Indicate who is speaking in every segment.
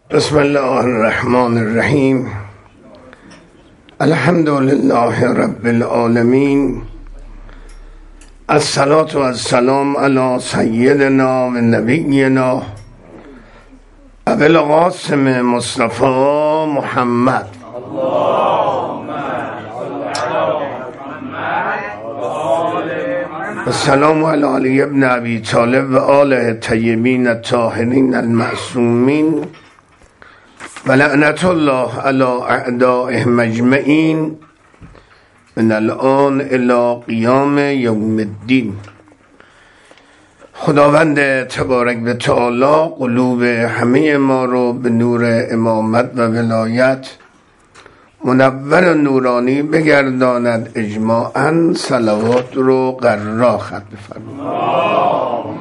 Speaker 1: بسم الله الرحمن الرحیم. الحمد لله رب العالمین. الصلاة و السلام علی سیدنا و نبینا ابی القاسم مصطفی محمد. السلام علی علی ابن ابی طالب و آله الطیبین الطاهرین المعصومین و لعنت الله علی اعدائهم اجمعین من الان الی قیام یوم الدین. خداوند تبارک و تعالی قلوب همه ما رو به نور امامت و ولایت منور و نورانی بگرداند. اجماعاً صلوات رو قرار ختم فرمایید.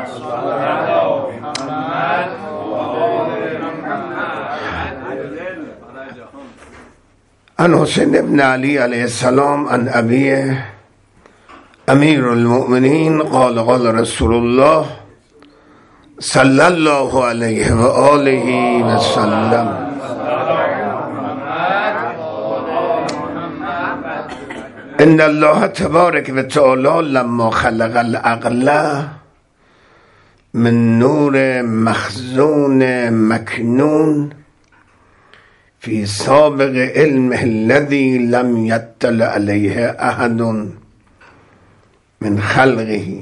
Speaker 1: عن حسین ابن علی علیه السلام عن ابیه امیر المؤمنین قال قال رسول الله صلی الله علیه و آله و سلم ان الله تبارک و تعالی لما خلق العقل من نور مخزون مکنون فی سابق علمه الذی لم یطلع علیه احد من خلقه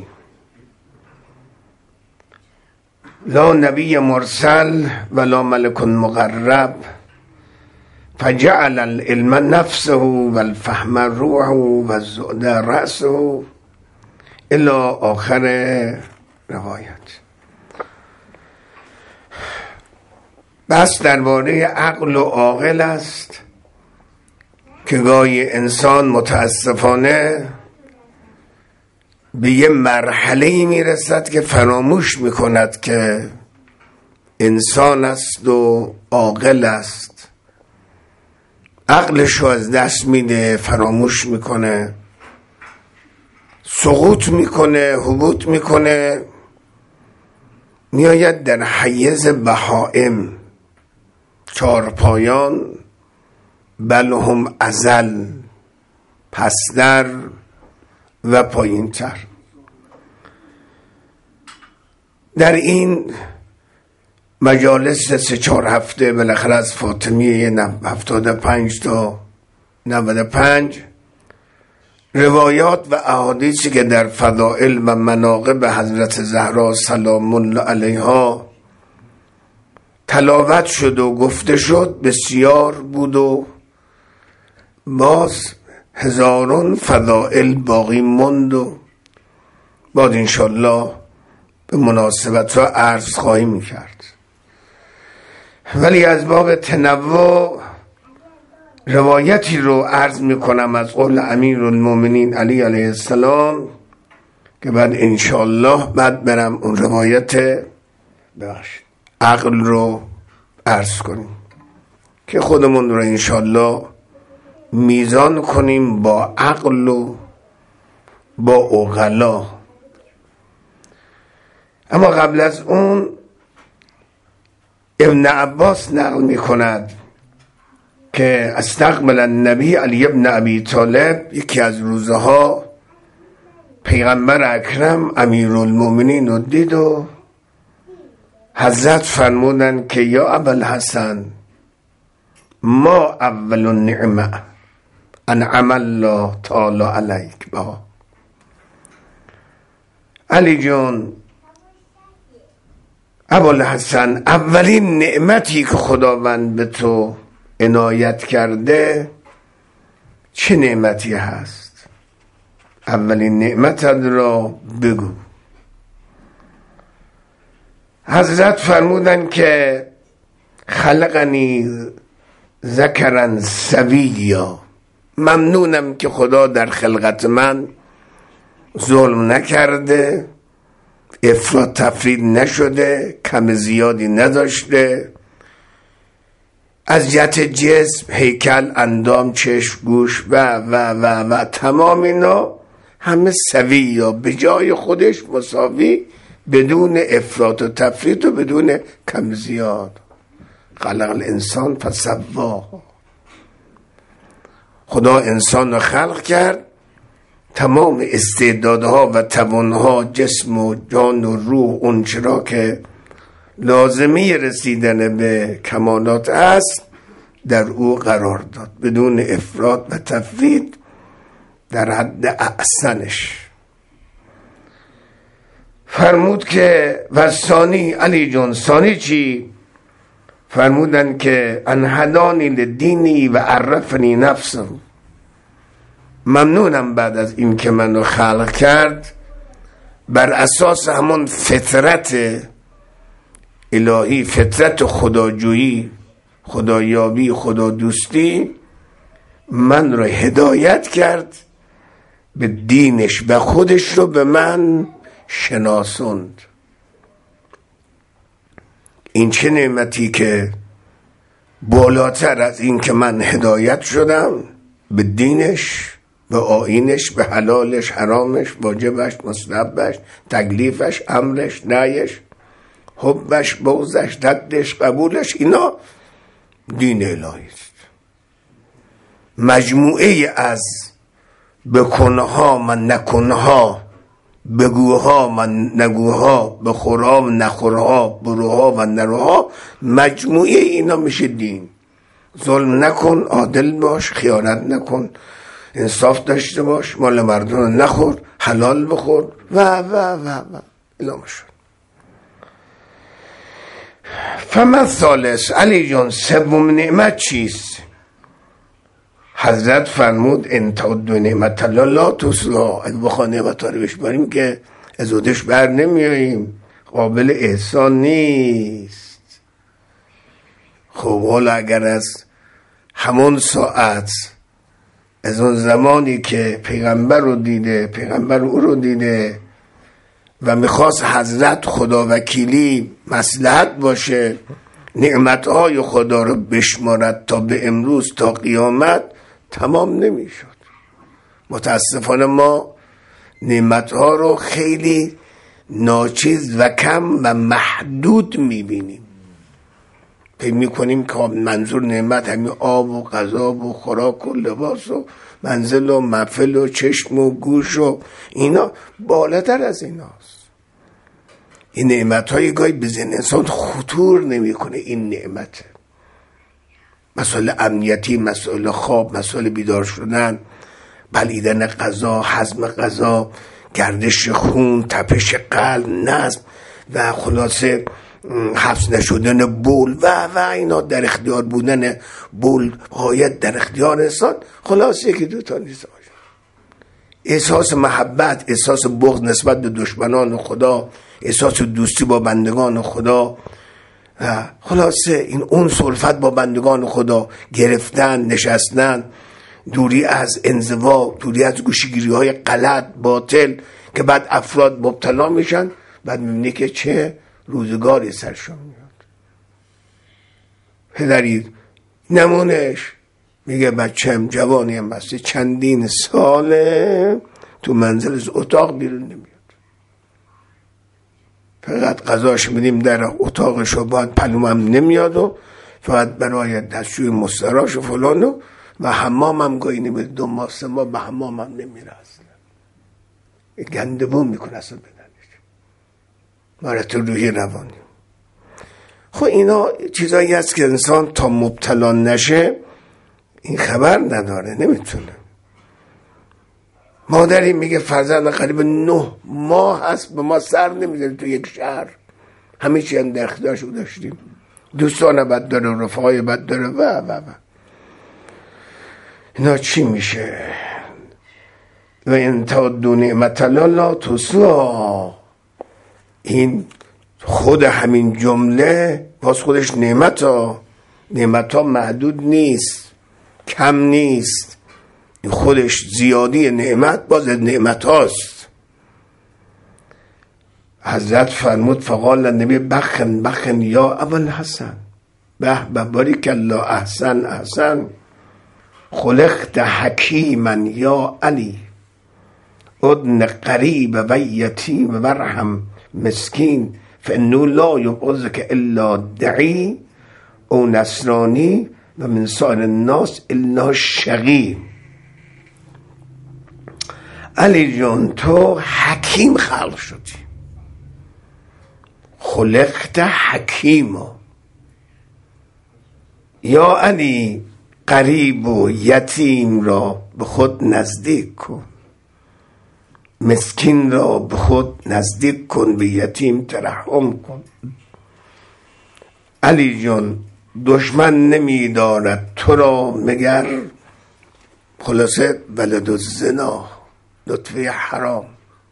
Speaker 1: لا نبی مرسل ولا ملک مقرب فجعل العلم نفسه والفهم روحه والزهد رأسه الى آخر روایت. بس درباره عقل و عاقل است که گاهی انسان متاسفانه به یه مرحله میرسد که فراموش میکند که انسان است و عاقل است. عقلش رو از دست میده، فراموش میکنه، سقوط میکنه، هبوط میکنه، میآید در حیز بهائم، چارپایان، بل هم ازل، پستر و پایینتر. در این مجالس 3-4 هفته بالاخره از فاطمیه 75 تا 95 روایات و احادیثی که در فضائل و مناقب حضرت زهرا سلام الله علیها تلاوت شد و گفته شد بسیار بود و باز هزاران فضائل باقی ماند و بعد انشالله به مناسبت را عرض خواهیم کرد. ولی از باب تنوع روایتی رو عرض میکنم از قول امیر المؤمنین علی علیه السلام که بعد انشالله بعد برم اون روایت عقل رو عرض کنیم که خودمون رو انشالله میزان کنیم با عقل و با عقلا. اما قبل از اون ابن عباس نقل می کند که استقبل النبی علی ابن ابی طالب یکی از روزها پیغمبر اکرم امیر المؤمنین رو دید و حضرت فرمودن که یا ابوالحسن ما اول النعمه انعم الله تعالی علیک با. علی جون، ابوالحسن، اولین نعمتی که خداوند به تو عنایت کرده چه نعمتی هست؟ اولین نعمت را بگو. حضرت فرمودن که خلقنی ذکرا سویا، ممنونم که خدا در خلقت من ظلم نکرده، افراط تفرید نشده، کم زیادی نداشته، از جهت جسم، هیکل، اندام، چشم، گوش و تمام اینا همه سوی یا به جای خودش مساوی، بدون افراط و تفرید و بدون کم زیاد. خلق الانسان فسواه. خدا انسان رو خلق کرد، تمام استعدادها و توانها، جسم و جان و روح، اون چرا که لازمی رسیدن به کمالات است در او قرار داد، بدون افراط و تفرید، در حد احسنش. فرمود که و ثانی، علی جان ثانی چی؟ فرمودن که انهدانی لدینی و عرفنی نفسه. ممنونم بعد از این که منو خلق کرد، بر اساس همون فطرت الهی، فطرت خداجویی، خدایابی، خدا دوستی، من رو هدایت کرد به دینش و خودش رو به من شناسوند. این چه نعمتی که بالاتر از این که من هدایت شدم به دینش، به آیینش، به حلالش، حرامش، واجبش، مستحبش، تکلیفش، امرش، نهیش، حبش، بغضش، ردش، قبولش، اینا دین الهی است. مجموعه از بکنها و نکنها، بگوها و نگوها، بخورها و نخورها، بروها و نروها، مجموعه اینا میشه دین. ظلم نکن، عادل باش، خیانت نکن، انصاف داشته باش، مال مردم رو نخور، حلال بخور و اینا میشه. فما ثالث، علی جان سوم نعمت چیست؟ حضرت فرمود ان تعدوا نعمت الله لا تحصوها. اگه بخواه نعمت ها رو بشماریم که از خودش بر نمیاییم، قابل احسان نیست. خب حالا اگر از همون ساعت، از اون زمانی که پیغمبر رو دیده، پیغمبر او رو دیده و میخواست حضرت خدا وکیلی مصلحت باشه، نعمتهای خدا رو بشمارد تا به امروز، تا قیامت، تمام نمیشد. متاسفانه ما نعمتها رو خیلی ناچیز و کم و محدود میبینیم. فکر میکنیم که منظور نعمت همین آب و غذا و خوراک و لباس و منزل و محفل و چشم و گوش و اینا، بالاتر از ایناست. این نعمت‌های گاهی به ذهن انسان خطور نمیکنه. این نعمت، مسائل امنیتی، مسائل خواب، مسائل بیدار شدن، بلیدن غذا، هضم غذا، گردش خون، تپش قلب، نظم و خلاصه حبس نشدن بول و اینا، در اختیار بودن بول غایت در اختیار انسان. خلاصه یکی دوتا نیست. احساس محبت، احساس بغض نسبت به دشمنان خدا، احساس دوستی با بندگان خدا، خلاصه این اون صلفت با بندگان خدا، گرفتن، نشستن، دوری از انزوا، دوری از گوشه‌گیری های غلط، باطل، که بعد افراد مبتلا میشن، بعد میبینی که چه روزگاری سرشون میاد. پدری نمونش میگه بچه‌م جوانیم هستی، چندین ساله تو منزل از اتاق بیرون نمیاد، فقط غذاش میدیم در اتاقش و باید پلومم نمیاد و فقط برای دستشوی مستراش و فلانو و حمامم گاهی نمیده، 2 ماه 3 ماه به حمامم نمیره اصلا، گندمون میکنه اصلا بدنش، مارت روحی روانی. خب اینا چیزایی هست که انسان تا مبتلا نشه این خبر نداره، نمیتونه. مادری میگه فرزند قریب 9 ماه هست به ما سر نمیذاره تو یک شهر، همه چی هم در اختیارشو داشتیم، دوستان بد داره، رفقای بد داره و اینا چی میشه؟ و ان تعدوا نعمت الله لا تحصوها. این خود همین جمله باز خودش نعمت ها محدود نیست، کم نیست، این خودش زیادی نعمت باز نعمت هاست. حضرت فرمود فقال النبی بخن یا ابوالحسن، به باریک الله، احسن خلقت حکیما یا علی، ادن قریب و یتیم و ورحم مسکین، فانه لا یبغضک الا دعی، او نصرانی و من سایر الناس الا شقی. علی جان تو حکیم خلق شدی، خلقت حکیما. یا علی غریب و یتیم را به خود نزدیک کن، مسکین را به خود نزدیک کن، به یتیم ترحم کن. علی جان دشمن نمی دارد تو را مگر خلاصه ولد الزنا، لطفه حرام.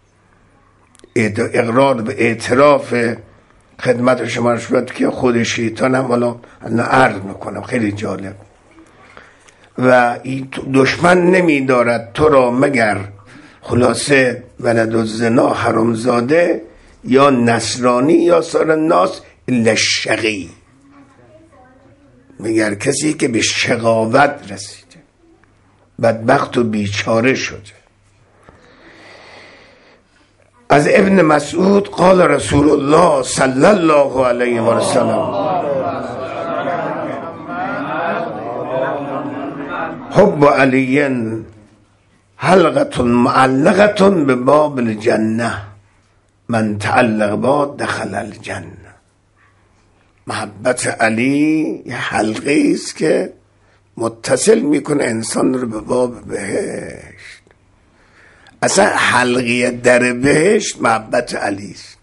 Speaker 1: اقرار به اعتراف خدمت شما شد که خود شیطان هم حالا عرض میکنم، خیلی جالب. و دشمن نمی دارد تو را مگر خلاصه ولد الزنا حرامزاده، یا نصرانی یا سایر الناس الا شقی، مگر کسی که به شقاوت رسیده، بدبخت و بیچاره شده. از ابن مسعود قال رسول الله صلی الله علیه و سلم حب علی حلقة معلقة به باب الجنه، من تعلق با دخل الجنه. محبت علی یه حلقه است که متصل میکنه انسان رو به باب بهشت. اصلا حلقه در بهشت محبت علی است.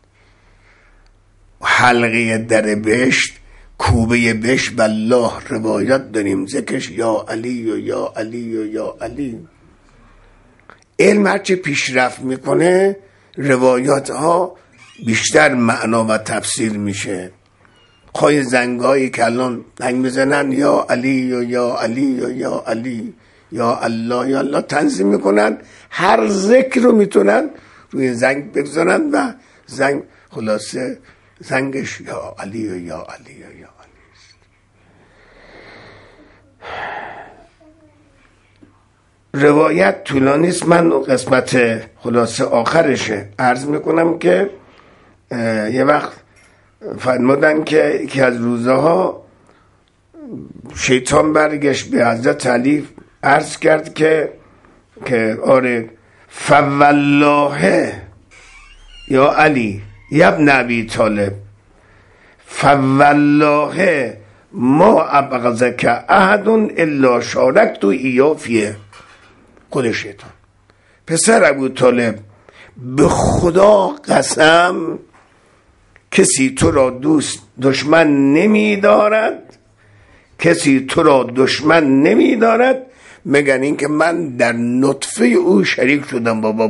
Speaker 1: حلقه در بهشت، کوبه بهشت بالله روایت داریم ذکرش یا علی و یا علی و یا علی. علم هرچه پیشرفت میکنه روایات ها بیشتر معنا و تفسیر میشه. خواهی زنگایی که الان زنگ بزنن یا علی و یا علی و یا علی یا الله یا الله تنظیم میکنن، هر ذکر رو میتونن روی زنگ بگذارن و زنگ خلاصه زنگش یا علی و یا علی و یا علی است. روایت طولانی است، من قسمت خلاصه آخرشه عرض میکنم که یه وقت فرمودن که یکی از روزها شیطان برگشت به حضرت علی عرض کرد که آره فوالله یا علی یا ابن ابی طالب فوالله ما ابغضک احد الا شارکت ایا فیه. خود شیطان پسر ابو طالب به خدا قسم کسی تو را دشمن نمی دارد، کسی تو را دشمن نمی دارد مگر این که من در نطفه او شریک شدم با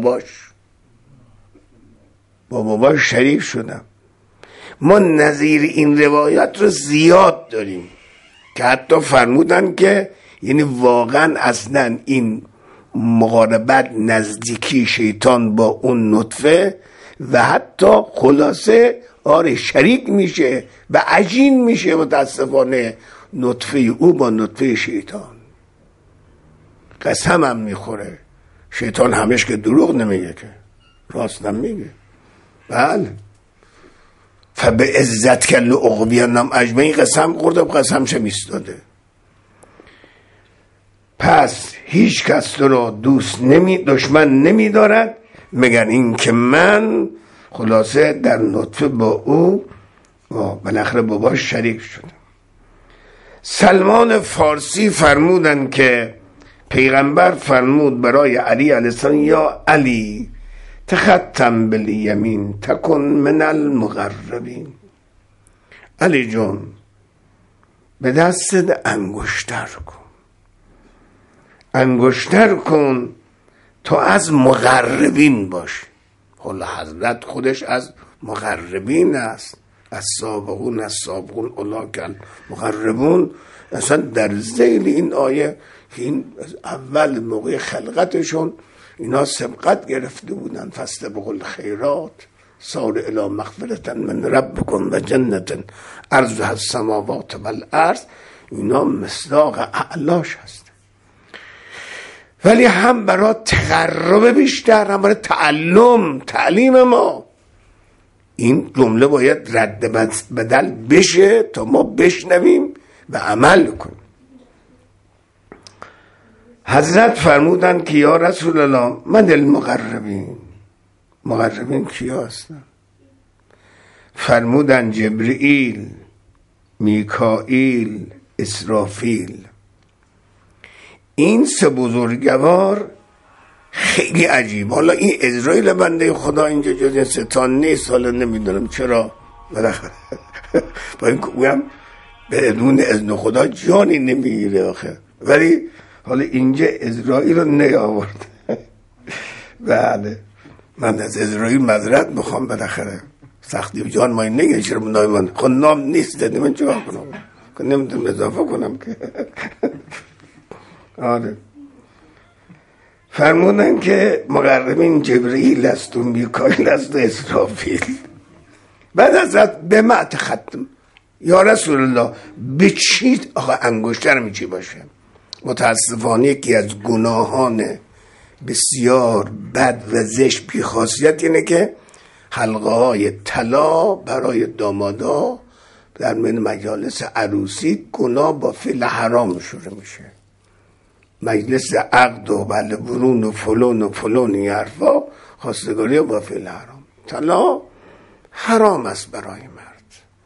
Speaker 1: باباش شریک شدم. ما نظیر این روایات رو زیاد داریم که حتی فرمودن که یعنی واقعا اصلا این مقاربت نزدیکی شیطان با اون نطفه و حتی خلاصه آره شریک میشه و عجین میشه متاسفانه نطفه او با نطفه شیطان. قسم هم میخوره شیطان، همش که دروغ نمیگه که راست نمیگه. بله فبه عزت کل اغویانم اجمعین قسم خوردم، قسم چه میستاده. پس هیچ کس تو را دشمن نمی دارد مگر این که من خلاصه در نطفه با او بالاخره باباش شریک شدم. سلمان فارسی فرمودن که پیغمبر فرمود برای علی علیه السلام یا علی تختم بالیمین تکن من المقربین. علی جان به دستت انگشتر کن تا از مقربین باش. حالا حضرت خودش از مقربین است، از سابقون اولاک مقربون. اصلا در ذیل این آیه که این اول موقع خلقتشون اینا سبقت گرفته بودن، فاستبقوا الخیرات سارعوا الی مغفرة من ربکم و جنة عرضها السماوات والارض. اینا مصداق اعلاش هست، ولی هم برای تقرب بیشتر، هم برای تعلیم ما این جمله باید رد بدل بشه تا ما بشنویم و عمل کنیم. حضرت فرمودن که یا رسول الله من المقربین. مقربین کیا هستن؟ فرمودن جبرئیل، میکائیل، اسرافیل. این سه بزرگوار خیلی عجیب. حالا این اسرائیل بنده خدا اینجا جز این ستان نیست، حالا نمیدونم چرا بالاخره با این که بدون اذن خدا جانی نمیگیره آخه، ولی حالا اینجا اسرائیل رو نیاورد. بله من از اسرائیل معذرت میخوام، بالاخره سختی و جان ما نگه چرا من خود نام نیست دادی من چه کنم که نمیتونم اضافه کنم که آره. فرمودن که مقربین جبرئیل است و میکائیل است و اسرافیل. بعد حضرت به ما ختم یا رسول الله به چی آقا انگشترم چی باشه؟ متاسفانه یکی از گناهان بسیار بد و زشت بی خاصیت اینه که حلقه های طلا برای دامادا در مجالس عروسی گناه با فعل حرام شروع میشه. مجلس عقد و بله برون و فلون این حرفا خواستگاری با فعل حرام. طلا حرام است برای مرد،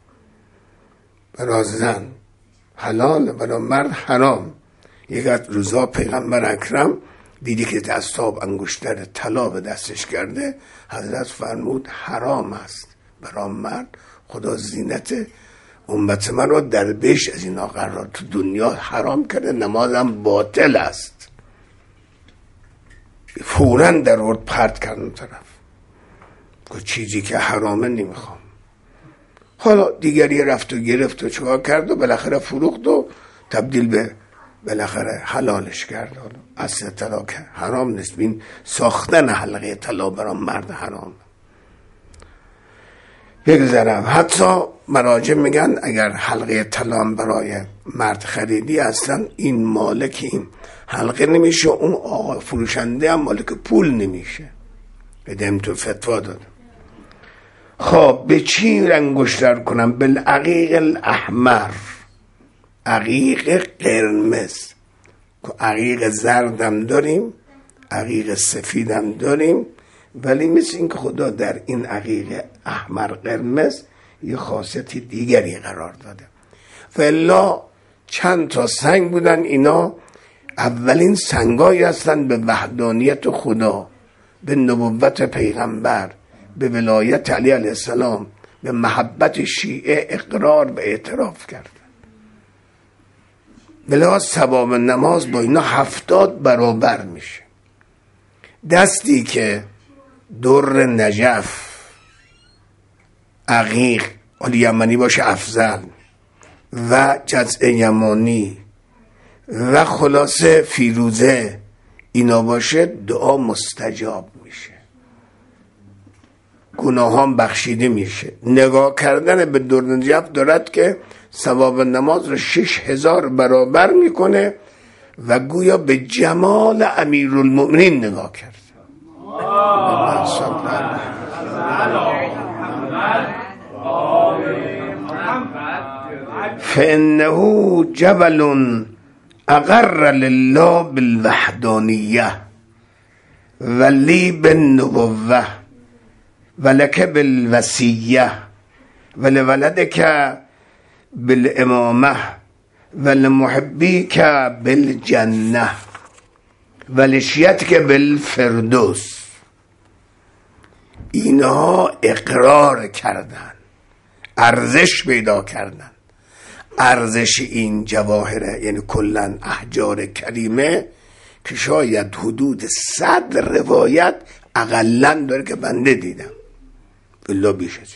Speaker 1: برای زن حلال، برای مرد حرام. یک از روزها پیغمبر اکرم دیدی که دستاب انگشتر طلا به دستش کرده، حضرت فرمود حرام است برای مرد، خدا زینت امت من رو در بهش از اینا قرار تو دنیا حرام کرده، نمازم باطل است. فوراً در ارد پرت کردن طرف که چیزی که حرامه نمیخوام. حالا دیگری رفت و گرفت و چکار کرد و بالاخره فروخت و تبدیل به بالاخره حلالش کرد. اصل طلا که حرام نیست، بین ساختن حلقه طلا برای مرد حرام. بگذارم حتی مراجع میگن اگر حلقه طلا برای مرد خریدی اصلا این مالک این حلقه نمیشه، اون آقا فروشنده هم مالک پول نمیشه. بدم تو فتوا دادم. خب به چی انگشتر کنم؟ بالعقیق الاحمر، عقیق قرمز. عقیق زردم داریم، عقیق سفیدم داریم، ولی مثل این که خدا در این عقیق احمر قرمز یه خاصیت دیگری قرار داده. فالا چند تا سنگ بودن، اینا اولین سنگایی هستن به وحدانیت خدا، به نبوت پیغمبر، به ولایت علی علیه السلام، به محبت شیعه اقرار به اعتراف کردن. بلا ثواب نماز با اینا 70 برابر میشه. دستی که در نجف، عقیق، حالی یمنی باشه افضل، و جزع یمانی و خلاصه فیروزه، اینا باشه دعا مستجاب میشه، گناهان بخشیده میشه. نگاه کردن به در نجف دارد که ثواب نماز رو 6000 برابر میکنه و گویا به جمال امیرالمؤمنین نگاه کرد. فإنه جبل اقر لله بالوحدانیه ولی بالنبوه ولک بالوصیه ولولدک بالامامه ولمحبیک بالجنه ولشیتک بالفردوس. اینها اقرار کردن، ارزش پیدا کردن. ارزش این جواهره یعنی کلن احجار کریمه که شاید حدود 100 روایت اقلن داره که بنده دیدم، الا بیش از این.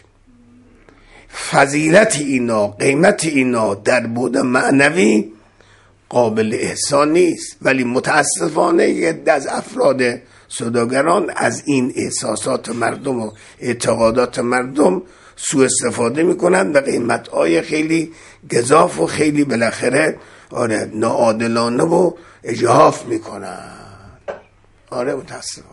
Speaker 1: فضیلت اینا، قیمت اینا در بود معنوی قابل احسان نیست، ولی متاسفانه یه از افراد سوداگران از این احساسات مردم و اعتقادات مردم سوء استفاده میکنن و قیمت‌های خیلی گزاف و خیلی بالاخره آره ناعادلانه و اجحاف میکنن. آره متاسفانه.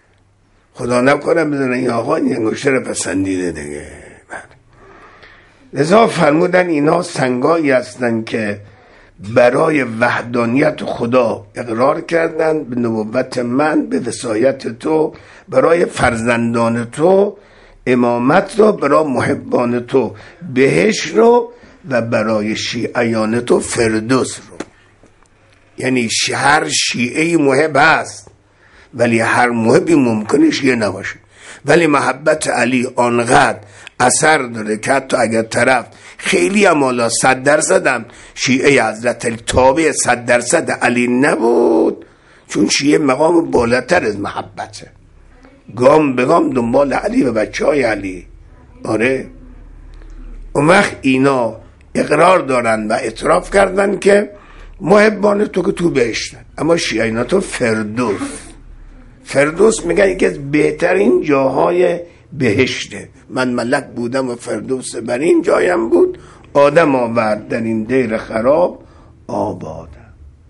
Speaker 1: خدا نکنه بدونن این آقا این انگشتر پسندیده دیگه. لذا فرمودن اینا سنگایی هستند که برای وحدانیت خدا اقرار کردن، به نبوت من، به وصایت تو، برای فرزندان تو امامت رو، برای محبان تو بهشت رو، و برای شیعیان تو فردوس رو. یعنی هر شیعه محب هست، ولی هر محبی ممکنه شیعه نباشه، ولی محبت علی آنقدر اثر داره که حتی اگر طرف خیلی هم حالا 100% هم شیعه حضرت علی تابع 100% علی نبود، چون شیعه مقام بالاتر از محبته، گام به گام دنبال علی و بچه های علی. آره، اون وقت اینا اقرار دارن و اعتراف کردن که محبان تو که تو بهشتن، اما شیعینا تو فردوس میگن یکی از بهترین جاهای بهشته. من ملک بودم و فردوس بر این جایم بود، آدم آورد در این دیر خراب آبادم.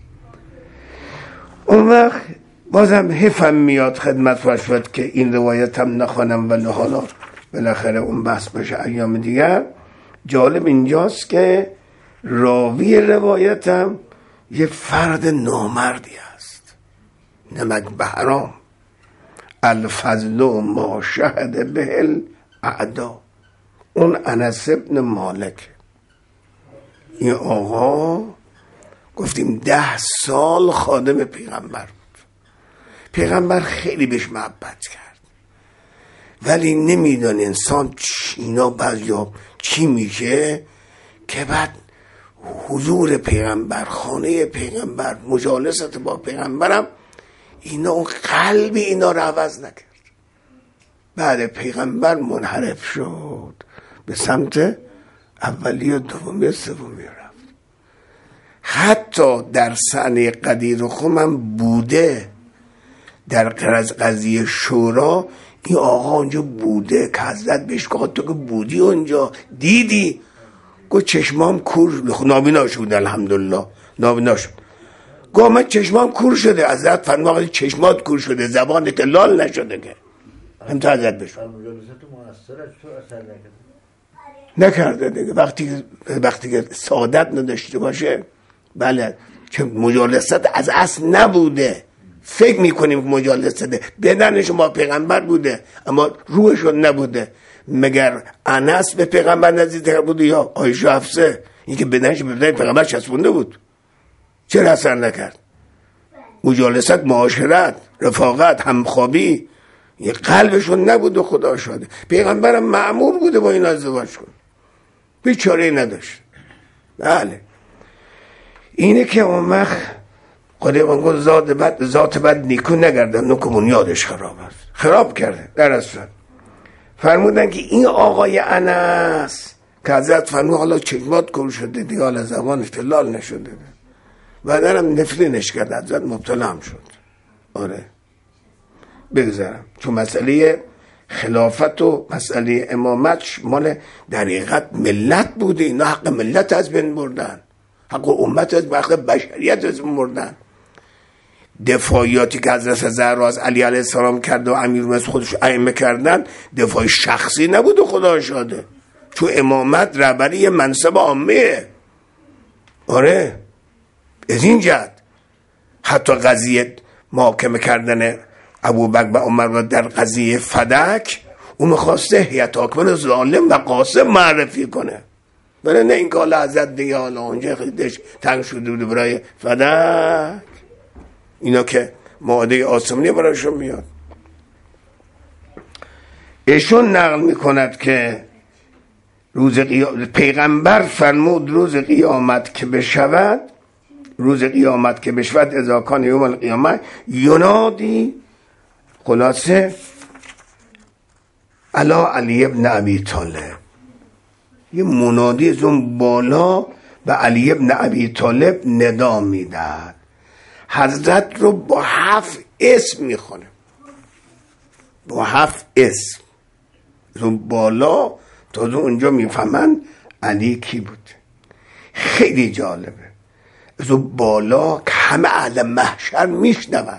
Speaker 1: اون وقت بازم حفم میاد خدمت فرشد که این روایت هم نخوانم، ولی حالا بالاخره اون بحث بشه ایام دیگر. جالب اینجاست که راوی روایتم یه فرد نامردی است، نمک بحرام، الفضل ما شهد به الاعدا. اون انس ابن مالک، این آقا گفتیم 10 سال خادم پیغمبر بود، پیغمبر خیلی بهش محبت کرد، ولی نمیدونه انسان اینا بعضیا چی میشه که بعد حضور پیغمبر، خانه پیغمبر، مجالست با پیغمبرم، اینا اون قلب اینا رو عوض نکرد. بعد پیغمبر منحرف شد، به سمت اولی و دومی و سومی رفت. حتی در صحنه قدیر خم هم بوده، در قضیه شورا این آقا اونجا بوده که حضرت بهش گفت تو که بودی اونجا دیدی؟ گفت چشمام کور، نابینا شد، الحمدلله نابینا شد. گفت من چشمام کور شده. حضرت فرمود چشمات کور شده، زبانت لال نشده که هم تا حضرت بشد نکرده دیگه. وقتی که سعادت نداشته باشه، بله، که مجالست از اصل نبوده، فکر میکنیم که مجالسته، بدنش ما پیغمبر بوده اما روحشون نبوده. مگر انس به پیغمبر نزدیکتر بوده یا عایشه حفصه؟ این که بدنش به بدن پیغمبر چسبونده بود، چرا اثر نکرد؟ مجالست، معاشرت، رفاقت، همخوابی، یه قلبشون نبود و خدا شده. پیغمبرم مأمور بوده با این ازدواج کن، بیچاره نداشت. بله، اینه که اون وقت خدا گفت ذات بد نیکو نگردن، نکو بنیادش خراب است، خراب کرده. در اصل فرمودن که این آقای انس که حضرت فرمود حالا چشمات کور شده دیگه، حالا زبانش لال نشده، بعدنم نفرینش کرد، حضرت مبتلا هم شد. آره بگذارم، چون مسئله خلافت و مسئله امامت مال در حقیقت ملت بوده، اینا حق ملت از بین بردن، حق امت از حق بشریت از بین بردن. دفاعیاتی که حضرت زهرا از علی علیه السلام کرد و امیرالمومنین خودش ائمه کردن، دفاع شخصی نبود و خدا شاده، چون امامت رهبری منصب عامه. آره، از این جهت حتی قضیه محاکمه کردن ابوبکر و عمر را در قضیه فدک، اون میخواسته هیئت حاکمه ظالم و قاسم معرفی کنه، ولی نه این که حالا حضرت دیگه حالا اونجا خیلیش تنگ شده بود برای فدک، اینا که ماده آسمانی برایشون میاد. ایشون نقل میکند که روز پیغمبر فرمود روز قیامت که بشود، اذا کان یوم القیامه ینادی، خلاصه علا علی ابن ابی طالب، یه منادی از اون بالا به علی ابن ابی طالب ندا میداد. حضرت رو با 7 اسم میخونه، با 7 اسم از اون بالا تا اونجا میفهمن علی کی بود. خیلی جالبه، از اون بالا که همه اهل محشر میشنون.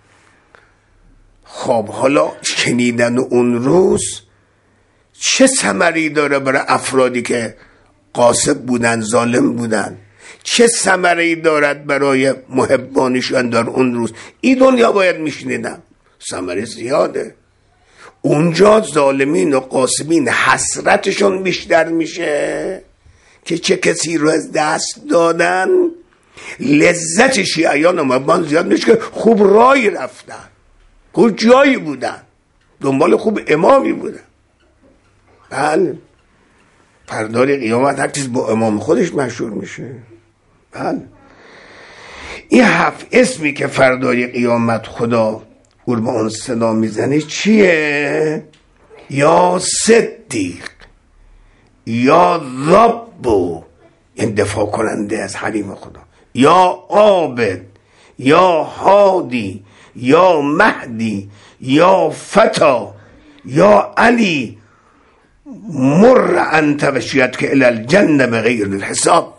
Speaker 1: خب حالا شنیدن اون روز چه ثمری داره برای افرادی که غاصب بودن، ظالم بودن، چه ثمره‌ای دارد برای محبانشان در اون روز؟ این دنیا باید میشنیدم، ثمره زیاده. اونجا ظالمین و غاصبین حسرتشون بیشتر میشه که چه کسی رو از دست دادن. لذت شیعیان و محبان زیاد میشه که خوب رای رفتن، خوب جایی بودن، دنبال خوب امامی بودن. بله، فردای قیامت هر چیز با امام خودش مشهور میشه. بله، این 7 اسمی که فردای قیامت خدا او به اون صدا میزنه چیه؟ یا صدیق، یا رب، این دفاع کننده از حریم خدا، یا عابد، یا هادی، یا مهدی، یا فتا، یا علی، مر انت و شیعتک الی الجنه بغیر الحساب.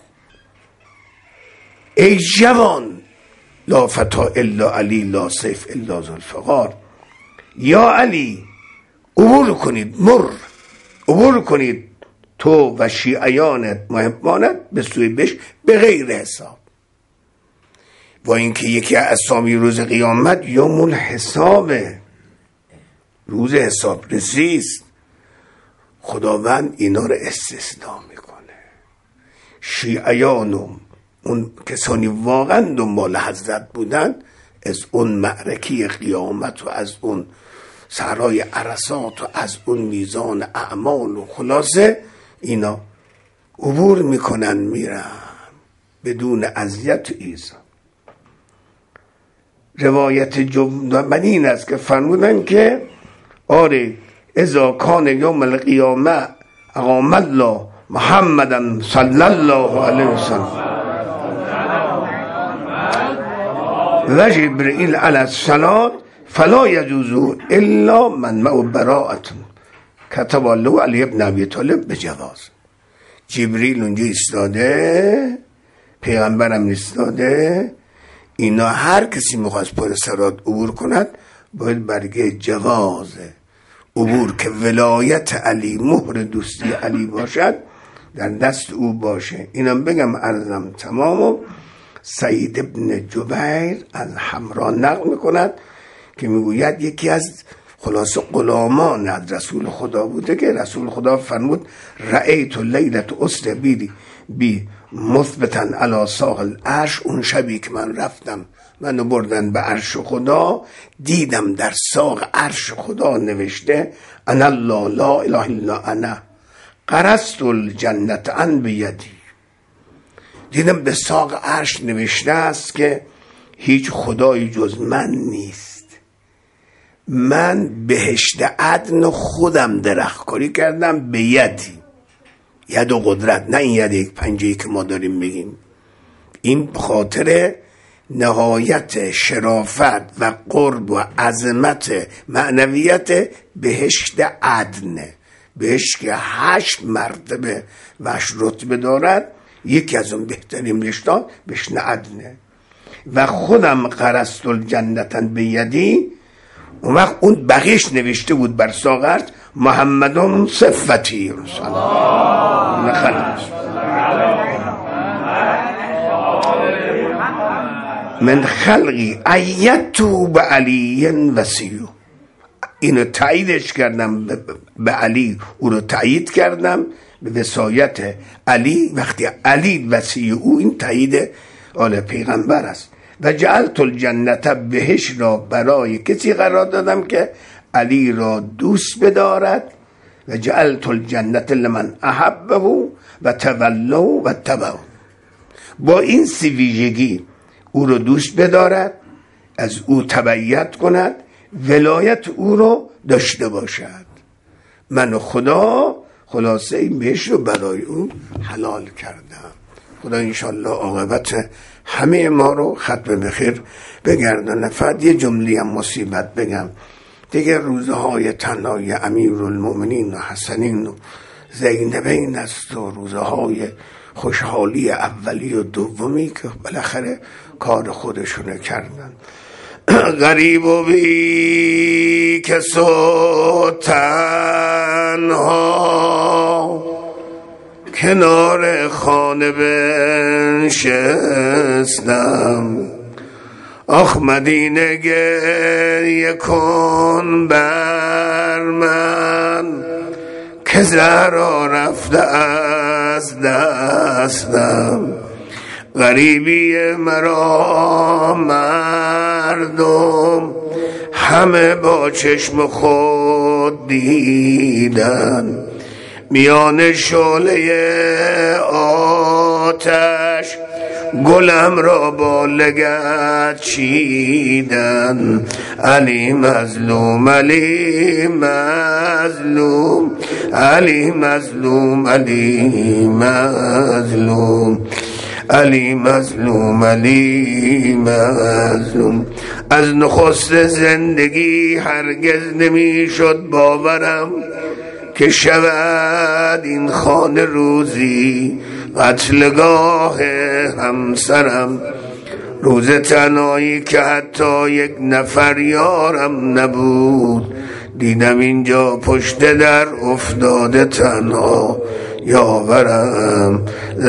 Speaker 1: ای جوان، لا فتا الا علی، لا سیف الا ذوالفقار. یا علی، عبور کنید، عبور کنید تو و شیعیانت محبانت به سوی بهشت به غیر حساب. و اینکه یکی از اسامی روز قیامت یوم الحسابه، روز حساب رسیست. خداوند اینا رو استثناء میکنه. شیعیان و اون کسانی واقعا دنبال حضرت بودن از اون معرکه قیامت و از اون صحرای عرصات و از اون میزان اعمال و خلاصه اینا عبور میکنن، میرن بدون اذیت و ایذا. روایت جمعی این است که فرمودن که آره اذا کان یوم القیامه اقام الله محمدا صلی الله علیه وسلم و جبرئیل علی الصلاة فلا یجوز الا من معه براءة کتب الله علی ابن ابی طالب به جواز. جبریل اونجا ایستاده، پیغمبرم ایستاده، اینا هر کسی میخواست پر صراط عبور کند باید برگه جواز عبور که ولایت علی، مهر دوستی علی باشد، در دست او باشه. اینم بگم عرضم تمام. سعید ابن جبیر از حمرا نقل میکند که میگوید یکی از خلاص غلامان از رسول خدا بوده که رسول خدا فرمود رأیت لیلت اسر بی مثبتا علی ساق العرش. اون شبی که من رفتم منو بردن به عرش خدا، دیدم در ساق عرش خدا نوشته انا الله لا اله الا انا قرست الجنت عن بیدی. دیدم به ساق عرش نوشته است که هیچ خدایی جز من نیست، من بهشت عدن خودم درختکاری کردم به یدی، ید و قدرت، نه این ید یک پنجه‌ای که ما داریم بگیم. این بخاطر نهایت شرافت و قرب و عظمت معنویت بهشت عدن، بهشت که 8 مرتبه و 8 رتبه دارد، یکی از اون بهترین رشتات بهشت عدنه. و خودم قرست الجنتن به یدی. اون وقت اون بقیش نوشته بود بر ساغرش محمدون صفتی رسول من خلقی ایتو به علی وسیو. اینو تاییدش کردم به علی، او رو تایید کردم به وصایت علی. وقتی علی وصی او، این تایید آل پیغمبر است. و جعلت الجنت، بهش را برای کسی قرار دادم که علی را دوست بدارد. و جعلت الجنت لمن احبه و تولوا و تبعوا. با این 3 ویژگی او رو دوست بدارد، از او تبعیت کند، ولایت او رو داشته باشد. من و خدا خلاصه این بهش رو برای او حلال کردم. خدا انشالله عاقبت همه ما رو ختم بخیر بگردانه. فقط یه جمله هم مصیبت بگم دیگه، روزهای تنهای امیرالمؤمنین و حسنین و زینبین است و روزهای خوشحالی اولی و دومی که بالاخره کار خودشونه کردن. غریب و بی کس و تنها کنار خانه بنشستم. آخ مدینه گریه کن بر من که زهرا رفته از دستم. غریبی مرا مردم همه با چشم خود دیدن. میان شعله آتش گلم را با لگد چیدن. علی مظلوم علی مظلوم علی مظلوم علی مظلوم علی مظلوم علی مظلوم. از نخست زندگی هرگز نمیشد باورم که شود این خانه روزی قتلگاه همسرم. روز تنهایی که حتی یک نفر یارم نبود، دیدم اینجا پشت در افتاده تنها یاورم.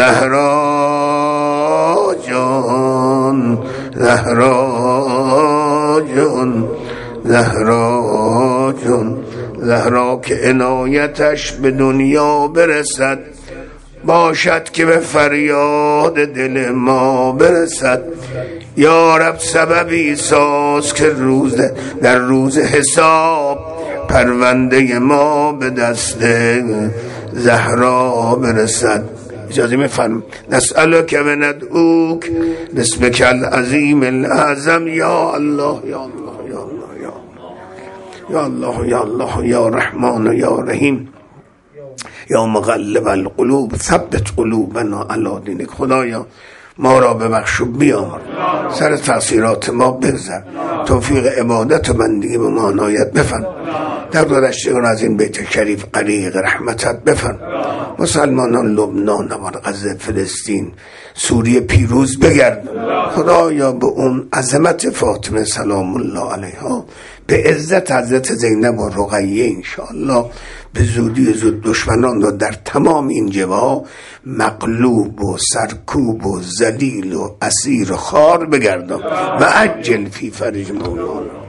Speaker 1: زهرا جان زهرا جان زهرا جان. زهرا که عنایتش به دنیا برسد، باشد که به فریاد دل ما برسد. یا رب سببی ساز که در روز حساب پرونده ما به دست زهرا برسد. اجازه میفرم نسألک و ندعوک باسمک العظیم الاعظم. یا الله یا الله یا الله یا الله یا الله یا رحمان یا رحیم یا مقلب القلوب ثبت قلوبنا علی دینک. خدایا ما را ببخش و بیامرز، سر تقصیرات ما بگذر، توفیق عبادت و بندگی به ما عنایت بفرما. در گذشتگان از این بیت شریف غریق رحمتت بفرما. مسلمانان لبنان و غزه، فلسطین، سوریه پیروز بگردان. خدایا به اون عظمت فاطمه سلام الله علیها، به عزت حضرت زینب و رقیه انشاءالله به زودی زود دشمنان را در تمام این جبهه مغلوب و سرکوب و ذلیل و اسیر و خار بگردان و عجل فی فرج مولانا.